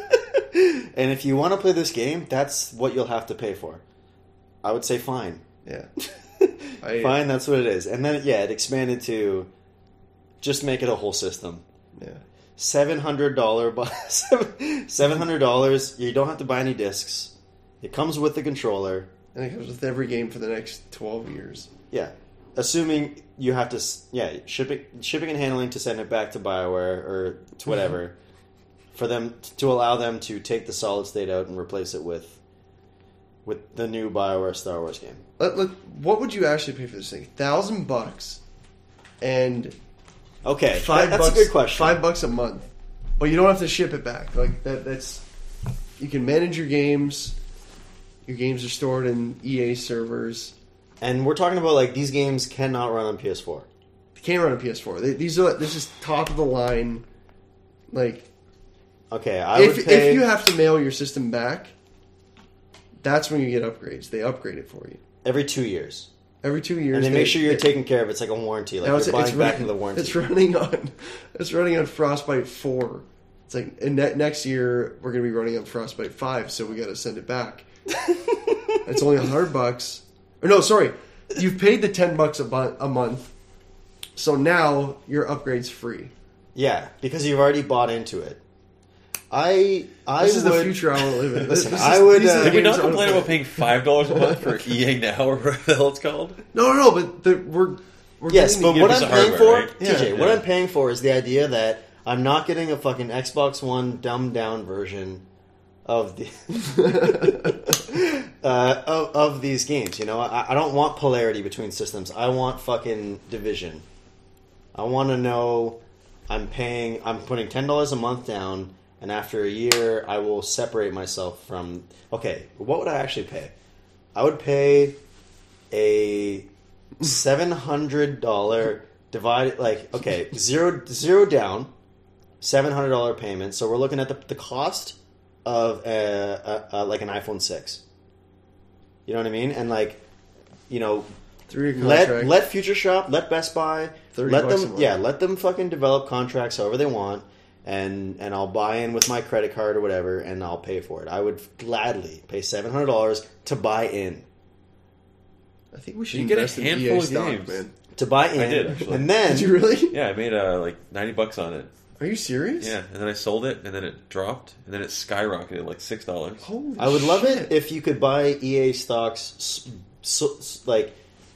And if you want to play this game, that's what you'll have to pay for. I would say fine. Yeah. I, Fine, that's what it is. And then, yeah, it expanded to just make it a whole system. Yeah. seven hundred dollars. seven hundred dollars. You don't have to buy any discs. It comes with the controller. And it comes with every game for the next twelve years. Yeah. Assuming you have to, s- yeah, shipping, shipping and handling to send it back to BioWare or to whatever, for them to allow them to take the solid state out and replace it with with the new BioWare Star Wars game. Let, let, what would you actually pay for this thing? Thousand bucks, and Okay, five that- that's bucks. a good question. Five bucks a month, but you don't have to ship it back. Like that. That's you can manage your games. Your games are stored in E A servers. And we're talking about like these games cannot run on P S four. They can't run on P S four. They, these are this is top of the line. Like Okay, I if would pay. if you have to mail your system back, that's when you get upgrades. They upgrade it for you every two years, every two years. and they make sure you're they- taking care of it. It's like a warranty, like Now you're it's, buying it's back running, into the warranty. It's running on. It's running on Frostbite four. It's like and ne- next year we're gonna be running on Frostbite five, so we got to send it back. It's only a hundred bucks. Or no, sorry, you've paid the ten bucks a, bu- a month, so now your upgrade's free. Yeah, because you've already bought into it. I I This is would, the future I want to live in. Listen, This is- I would, these are uh, the Did we games not I wanna complain play. about paying five dollars a month for E A Now or whatever the hell it's called? No, no, no. But the, we're we're Yes, getting but the- what piece I'm of paying hardware, for, right? T J, Yeah, what yeah. I'm paying for is the idea that I'm not getting a fucking Xbox One dumbed down version of the uh, of, of these games. You know, I, I don't want polarity between systems. I want fucking division. I want to know I'm paying, I'm putting ten dollars a month down, and after a year, I will separate myself from. Okay, what would I actually pay? I would pay a seven hundred dollar divided like okay zero zero down, seven hundred dollar payment. So we're looking at the the cost of a, a, a, like an iPhone six. You know what I mean? And like, you know, three year let contract. let Future Shop, let Best Buy, thirty let bucks a them month. yeah, let them fucking develop contracts however they want, and and I'll buy in with my credit card or whatever, and I'll pay for it. I would gladly pay seven hundred dollars to buy in, I think we should You get a invest in handful E A of stock, games. man. to buy in, I did, actually. and then Did you really? Yeah, I made uh, like ninety bucks on it. Are you serious? Yeah, and then I sold it, and then it dropped, and then it skyrocketed like six dollars. Holy I would love shit. it if you could buy E A stocks, s- so, s- like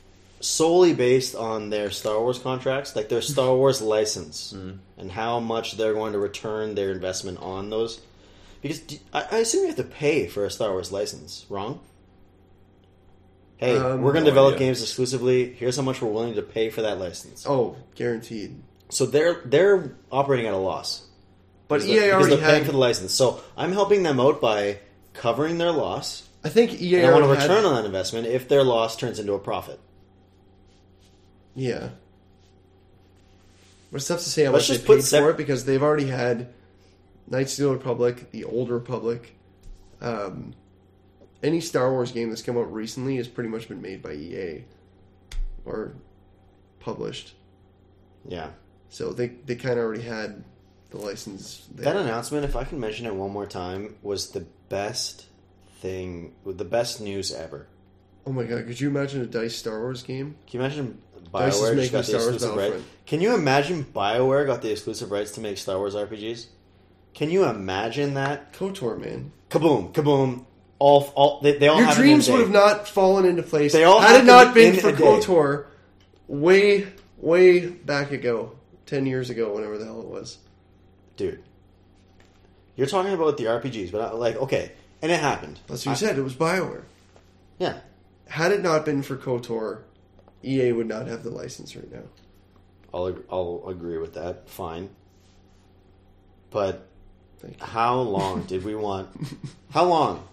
solely based on their Star Wars contracts, like their Star Wars license, Mm. and how much they're going to return their investment on those. Because do- I, I assume you have to pay for a Star Wars license, wrong? Hey, Um, we're going to no develop idea. games exclusively. Here's how much we're willing to pay for that license. Oh, guaranteed. So they're they're operating at a loss. But Because E A they're- because already they're paying had. for the license. So I'm helping them out by covering their loss. I think E A And I want to already return had, on that investment if their loss turns into a profit. Yeah. But it's tough to say how Let's much just they put paid sep- for it because they've already had Knights of the Old Republic, the Old Republic. Um, any Star Wars game that's come out recently has pretty much been made by E A or published. Yeah. So they, they kind of already had the license there. That announcement, if I can mention it one more time, was the best thing, the best news ever. Oh my god, could you imagine a DICE Star Wars game? Can you imagine DICE is BioWare just making got the Star Wars exclusive right? Battlefront. Can you imagine BioWare got the exclusive rights to make Star Wars R P Gs? Can you imagine that? KOTOR, man. Kaboom, kaboom. All, all they, they all Your have dreams it in a would day. have not fallen into place They all had it happened not been in for a day. KOTOR way, way back ago. Ten years ago, whenever the hell it was. Dude. You're talking about the R P Gs, but I, like, okay. And it happened. That's what you I- said. It was BioWare. Yeah. Had it not been for KOTOR, E A would not have the license right now. I'll, ag- I'll agree with that. Fine. But Thank you. how long did we want? How long?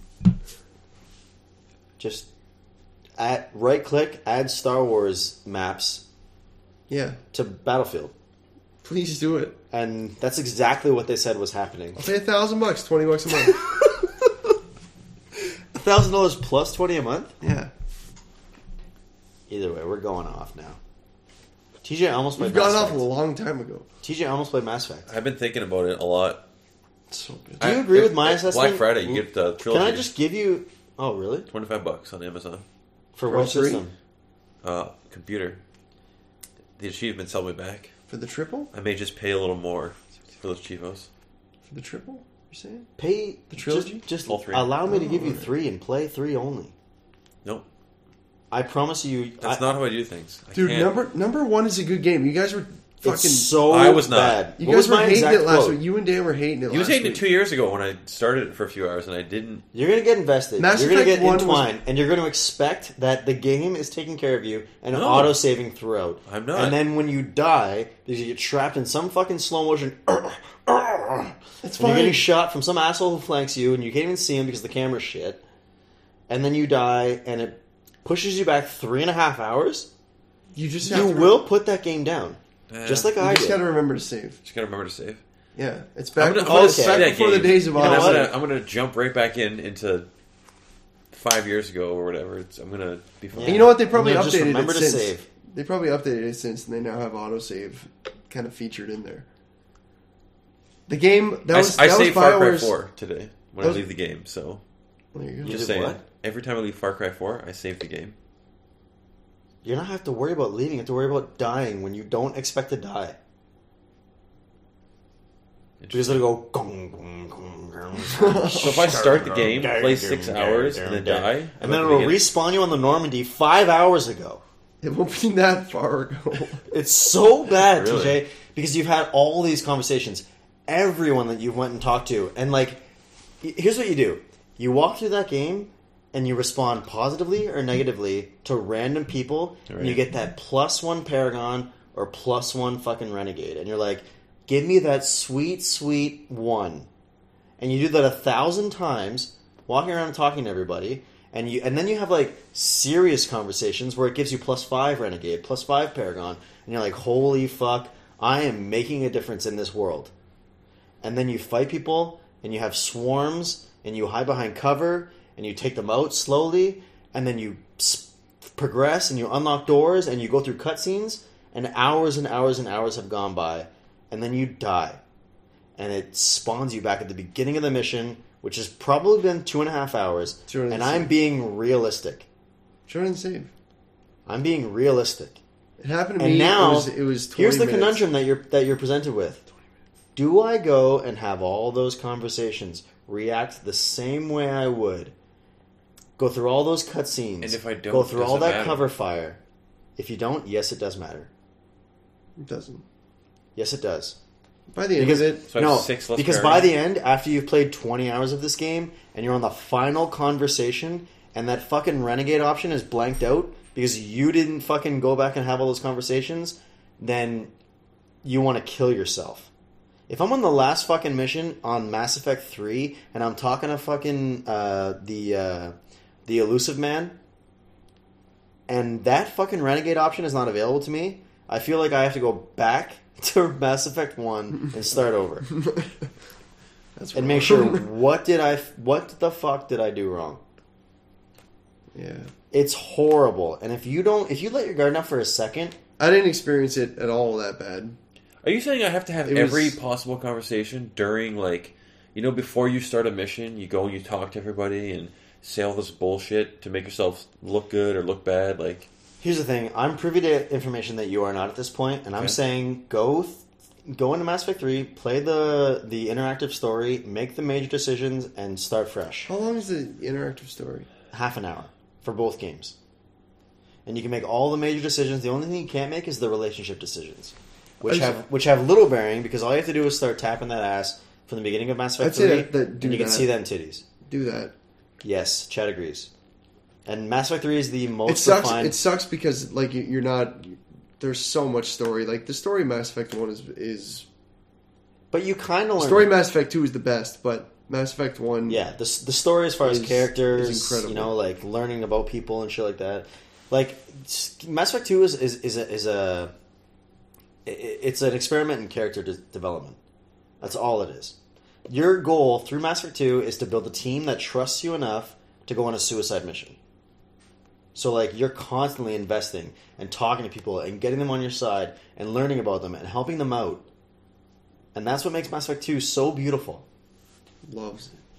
Just at right click, add Star Wars maps Yeah, to Battlefield. please do it. And that's exactly what they said was happening. I'll pay a thousand bucks, twenty bucks a month. A thousand dollars plus twenty a month? Yeah, Either way, we're going off now. T J almost we've played Mass gone off a Effect. long time ago. T J almost played Mass Effect. I've been thinking about it a lot. It's so good. Do you I- agree with if- my if assessment? Black Friday, you get the trilogy. Can I just give you... Oh, really? twenty-five bucks on Amazon. For Pro what three? system? Uh, computer. The achievements held me back. For the triple? I may just pay a little more for those Chivos. For the triple? You're saying? Pay... The trilogy? Just, just All three. allow me to give you Oh. three and play three only. Nope. I promise you... That's I, not how I do things. I Dude, can't- number number one is a good game. You guys were fucking... It's so I was not. bad. you What guys was were my hating exact it last quote? week. You and Dan were hating it He was last hating it week. two years ago when I started it for a few hours, and I didn't. You're going to get invested. Mass you're going to Effect get one was- entwined, and you're going to expect that the game is taking care of you and No. auto-saving throughout. I'm not. And then when you die, because you get trapped in some fucking slow motion... It's And you're fine. getting shot from some asshole who flanks you, and you can't even see him because the camera's shit. And then you die, and it pushes you back three and a half hours. You just You have to, will put that game down, Eh, just like You I just did. got to remember to save. Just gotta remember to save. Yeah, it's back I'm gonna, before, I'm gonna it's see okay. back that before game. the days of and I'm Odyssey. gonna, I'm gonna jump right back in into five years ago or whatever. It's, I'm gonna be fine. And you know what? They probably Yeah, just updated remember it to since. save. They probably updated it since, and they now have autosave kind of featured in there. The game that I, was I that was saved Far Cry BioWare's. four today when That I was- leave the game. So There you go. You just did saying, what? every time I leave Far Cry four, I save the game. You don't have to worry about leaving. You have to worry about dying when you don't expect to die. Because it'll go... gong, gong, gong, gong. So if I start the game, play six hours, and then die, And then it'll be respawn you on the Normandy five hours ago. It won't be that far ago. It's so bad, Really? T J, because you've had all these conversations. Everyone that you've went and talked to, and like, y- here's what you do: you walk through that game, and you respond positively or negatively to random people, and you Right. get that plus one Paragon or plus one fucking Renegade, and you're like, give me that sweet, sweet one, and you do that a thousand times, walking around and talking to everybody. And you, and then you have like serious conversations where it gives you plus five Renegade, plus five Paragon, and you're like, holy fuck, I am making a difference in this world. And then you fight people, and you have swarms, and you hide behind cover, and you take them out slowly, and then you s- progress, and you unlock doors, and you go through cutscenes, and hours and hours and hours have gone by, and then you die. And it spawns you back at the beginning of the mission, which has probably been two and a half hours, Two and a and half. I'm being realistic. Try and save. I'm being realistic. It happened to And me. now, it was, it was twenty here's the minutes. conundrum that you're that you're presented with. Do I go and have all those conversations, react the same way I would, go through all those cutscenes, And if I don't, go through does all it that matter? cover fire, If you don't, yes, it does matter. It doesn't. Yes, it does. By the end Because of it, So I have no, six less because by parries. the end, after you've played twenty hours of this game and you're on the final conversation, and that fucking renegade option is blanked out because you didn't fucking go back and have all those conversations, then you want to kill yourself. If I'm on the last fucking mission on Mass Effect three and I'm talking to fucking uh, the uh, the elusive man, and that fucking renegade option is not available to me, I feel like I have to go back to Mass Effect one and start over that's and make wrong. sure what did I what the fuck did I do wrong. Yeah, It's horrible, and if you don't if you let your guard down for a second, I didn't experience it at all that bad. Are you saying I have to have It every was- possible conversation during, like, you know, before you start a mission, you go and you talk to everybody and say all this bullshit to make yourself look good or look bad? Like, here's the thing: I'm privy to information that you are not at this point, and I'm Okay. saying go th- go into Mass Effect three, play the the interactive story, make the major decisions, and start fresh. How long is the interactive story? Half an hour for both games, and you can make all the major decisions. The only thing you can't make is the relationship decisions, which I just- have which have little bearing because all you have to do is start tapping that ass from the beginning of Mass Effect I'd say three, that- that- do and you can that. see them titties. Do that. Yes, Chad agrees. And Mass Effect three is the most It sucks. refined. It sucks because like you- you're not. There's so much story. Like the story of Mass Effect One is is but you kind of learn. story. of Mass Effect Two is the best, but Mass Effect One. Yeah, the the story as far as Is- characters, is incredible. you know, like learning about people and shit like that. Like s- Mass Effect Two is is is a, is a i- i- it's an experiment in character de- development. That's all it is. Your goal through Mass Effect Two is to build a team that trusts you enough to go on a suicide mission. So like you're constantly investing and talking to people and getting them on your side and learning about them and helping them out. And that's what makes Mass Effect Two so beautiful. Loves it.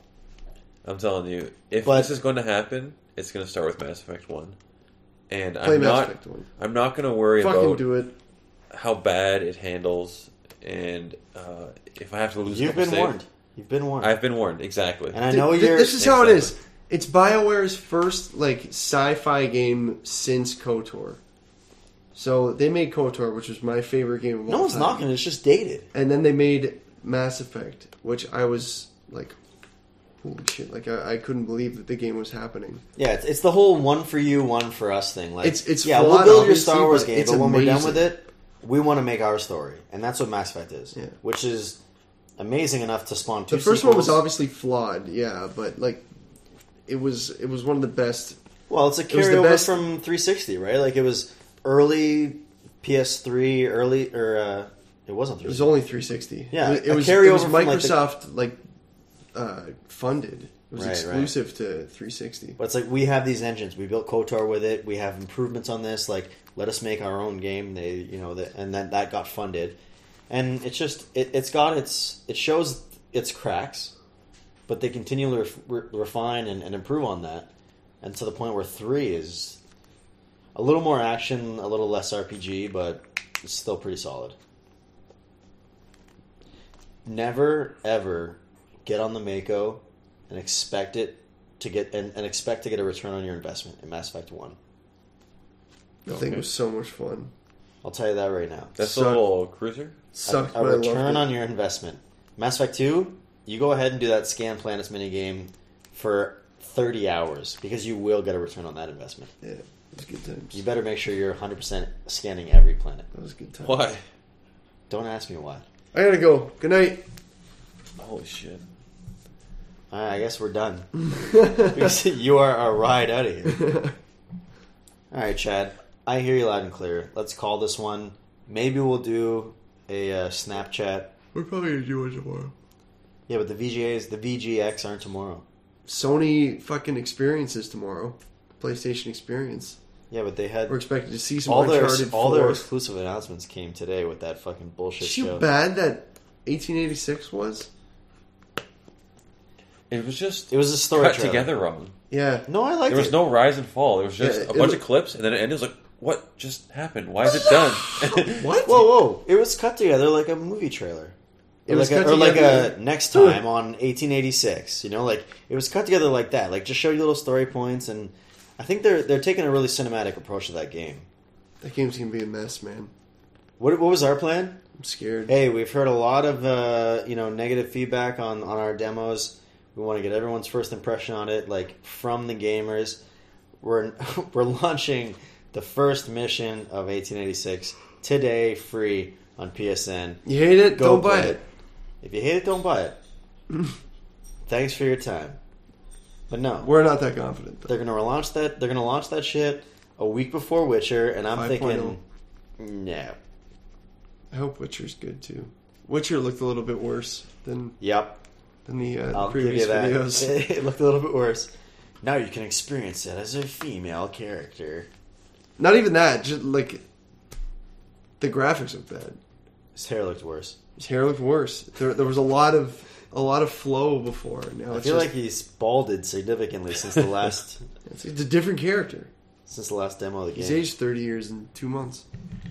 I'm telling you, if But- this is going to happen, it's going to start with Mass Effect one. And Play I'm Mass not, Effect One. I'm not going to worry Fucking about do it. how bad it handles, and uh, if I have to lose. a You've couple been save- warned. You've been warned. I've been warned, exactly. and I Th- know th- you're. This is how it is. Exactly. It's BioWare's first like sci-fi game since KOTOR. So they made KOTOR, which was my favorite game of all no one's time. knocking. It's just dated. And then they made Mass Effect, which I was like, holy shit! Like I, I couldn't believe that the game was happening. Yeah, it's, it's the whole one for you, one for us thing. Like, It's- it's yeah, flawed, we'll build your obviously, Star Wars but game, it's but when we're done amazing. with it, we want to make our story, and that's what Mass Effect is. Yeah. Which is amazing enough to spawn two. The first one was sequels. obviously flawed, yeah, but like, it was it was one of the best. Well, it's a was the carryover best- from three sixty, right? Like it was early P S three, early or uh, it wasn't It three was sixty. only three sixty. Yeah, it, a it was carryover it was from, like, the- Microsoft like, uh, funded. It was Right, exclusive to three sixty. But it's like we have these engines. We built KOTOR with it. We have improvements on this. Like, let us make our own game. They, you know, that and then that got funded, and it's just it, it's got its it shows its cracks, but they continually ref, re, refine and, and improve on that, and to the point where three is a little more action, a little less R P G, but it's still pretty solid. Never ever get on the Mako and expect it to get and, and expect to get a return on your investment in Mass Effect One. The thing was so much fun. I'll tell you that right now. That's Suck- a little cruiser. Sucked, a, a but I loved return it. on your investment. Mass Effect Two, you go ahead and do that Scan Planets minigame for thirty hours because you will get a return on that investment. Yeah, it was good times. You better make sure you're one hundred percent scanning every planet. That was good times. Why? Don't ask me why. I gotta go. Good night. Holy shit. All right, I guess we're done. Because you are our ride out of here. All right, Chad. I hear you loud and clear. Let's call this one. Maybe we'll do a uh, Snapchat. We're probably gonna do it tomorrow. Yeah, but the V G As, the V G X aren't tomorrow. Sony fucking experiences tomorrow. PlayStation Experience. Yeah, but they had We're expected to see some all their Uncharted all their four. exclusive announcements came today with that fucking bullshit See how show. bad that eighteen eighty-six was? It was just It was a story cut trailer. together wrong. Yeah. No, I liked There was it. no rise and fall. There was just Yeah, a it bunch wa- of clips, and then it ended. It was like, what just happened? Why is it done? What? Whoa, whoa! It was cut together like a movie trailer. It Or was like a, cut or like together- a next time on eighteen eighty-six. You know, like it was cut together like that. Like just show you little story points, and I think they're they're taking a really cinematic approach to that game. That game's gonna be a mess, man. What what was our plan? I'm scared. Hey, we've heard a lot of uh, you know negative feedback on, on our demos. We want to get everyone's first impression on it, like from the gamers. We're we're launching the first mission of eighteen eighty-six today, free on P S N. You hate it? Go Don't buy play it. If you hate it, don't buy it. Thanks for your time, but no, We're not that confident. Though. they're gonna relaunch that. They're gonna launch that shit a week before Witcher, and I'm five point oh. thinking, no. I hope Witcher's good too. Witcher looked a little bit worse than Yep. than the, uh, the I'll give previous you that. videos. It looked a little bit worse. Now you can experience it as a female character. Not even that. Just like the graphics look bad. His hair looked worse. His hair looked worse. There, there was a lot of a lot of flow before. Now I it's feel just, like he's balded significantly since the last it's, it's a different character. since the last demo of the game. He's aged thirty years in two months.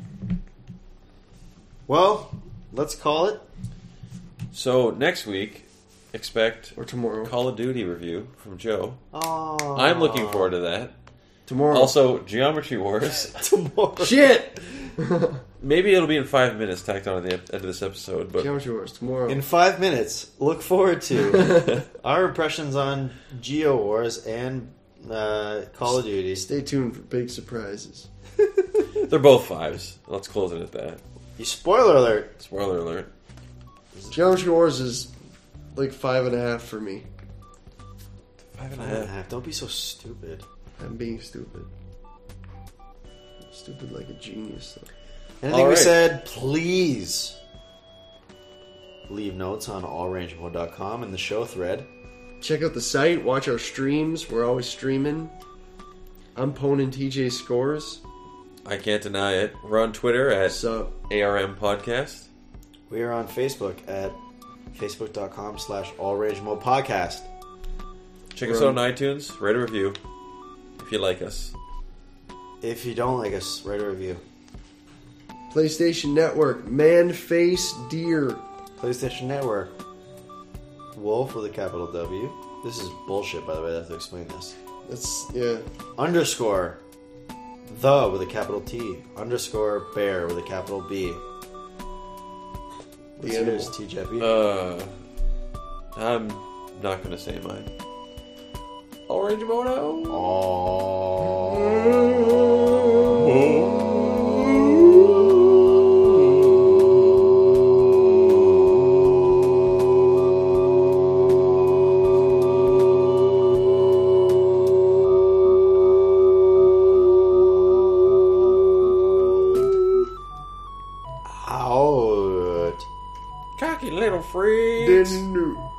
Well, let's call it. So next week, expect Or tomorrow. Call of Duty review from Joe. Oh, I'm looking forward to that. Tomorrow. Also, Geometry Wars. tomorrow. Shit. Maybe it'll be in five minutes tacked on at the end of this episode, but Geometry Wars tomorrow. In five minutes, look forward to our impressions on Geo Wars and uh, Call of Duty. Stay tuned for big surprises. they're both fives. Let's close it at that. You spoiler alert. Spoiler alert. Geometry Wars is like five and a half for me. Five and a Five and a half. half. Don't be so stupid. I'm being stupid. Stupid like a genius, though. Anything All we right. said, please leave notes on all range mode dot com in the show thread. Check out the site. Watch our streams. We're always streaming. I'm Pwn and T J Scores. I can't deny it. We're on Twitter at So A R M Podcast. We are on Facebook at facebook dot com slash all range mode podcast. Check us We're out on iTunes. Write a review if you like us. If you don't like us, write a review. PlayStation Network. Man Face Deer. PlayStation Network. Wolf with a capital W. This is bullshit, by the way. I have to explain this. That's yeah. Underscore the with a capital T. Underscore bear with a capital B. What's animal. yours, T J P? Uh, I'm not going to say mine. Orange Moto. Out. Cocky little freaks. Didn't do.